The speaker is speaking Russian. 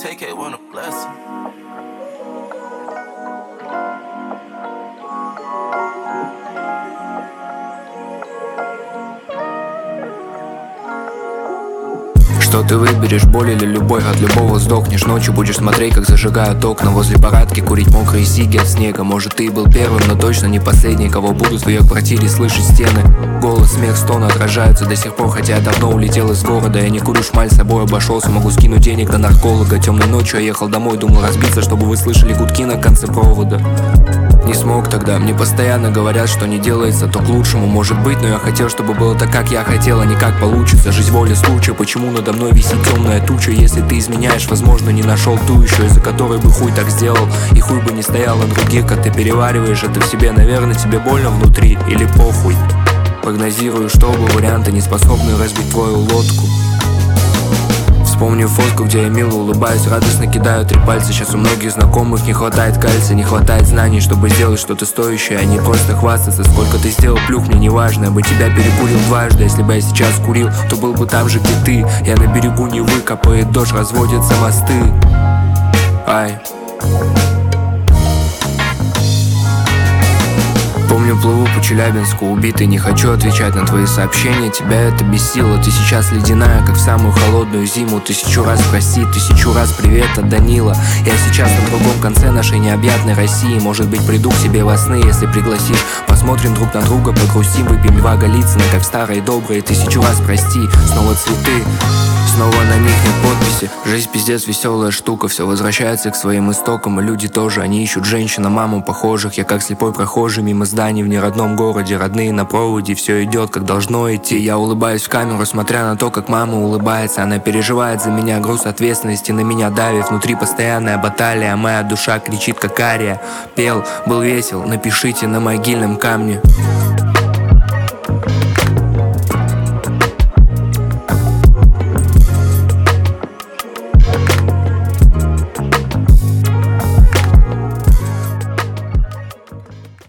take it when a blessing. Что ты выберешь, боль или любовь? От любого сдохнешь. Ночью будешь смотреть, как зажигают окна возле парадки, курить мокрые сиги от снега. Может, ты был первым, но точно не последний, кого будут в твоей квартире слышать стены. Голос, смех, стоны отражаются до сих пор, хотя я давно улетел из города. Я не курю шмаль, с собой обошелся, могу скинуть денег на нарколога. Темной ночью я ехал домой, думал разбиться, чтобы вы слышали гудки на конце провода. Не смог тогда, мне постоянно говорят, что не делается, то к лучшему может быть. Но я хотел, чтобы было так, как я хотел, а не как получится. Жизнь, воля, случая, почему надо мной висит темная туча? Если ты изменяешь, возможно, не нашел ту еще, из-за которой бы хуй так сделал. И хуй бы не стоял на других, как ты перевариваешь это в себе. Наверное, тебе больно внутри или похуй. Прогнозирую, что оба варианта не способны разбить твою лодку. Вспомню фотку, где я мило улыбаюсь, радостно кидаю 3 пальца. Сейчас у многих знакомых не хватает кальция, не хватает знаний, чтобы сделать что-то стоящее, а не просто хвастаться. Сколько ты сделал плюх, мне не важно, я бы тебя перекурил дважды. Если бы я сейчас курил, то был бы там же, где ты. Я на берегу Невы, капает дождь, разводятся мосты. Ай. Помню, плыву по Челябинску, убитый, не хочу отвечать на твои сообщения. Тебя это бесило, ты сейчас ледяная, как в самую холодную зиму. 1000 раз прости, 1000 раз привет от Данила. Я сейчас на другом конце нашей необъятной России. Может быть, приду к тебе во сны, если пригласишь. Посмотрим друг на друга, погрустим, выпьем 2 Голицына, как в старые добрые. 1000 раз прости, снова цветы, снова на них нет подписи. Жизнь пиздец веселая штука, все возвращается к своим истокам. И люди тоже, они ищут женщин, маму похожих. Я как слепой прохожий мимо зданий в неродном городе. Родные на проводе, все идет как должно идти. Я улыбаюсь в камеру, смотря на то, как мама улыбается. Она переживает за меня, груз ответственности на меня давит. Внутри постоянная баталия, моя душа кричит как ария. Пел, был весел, напишите на могильном камне.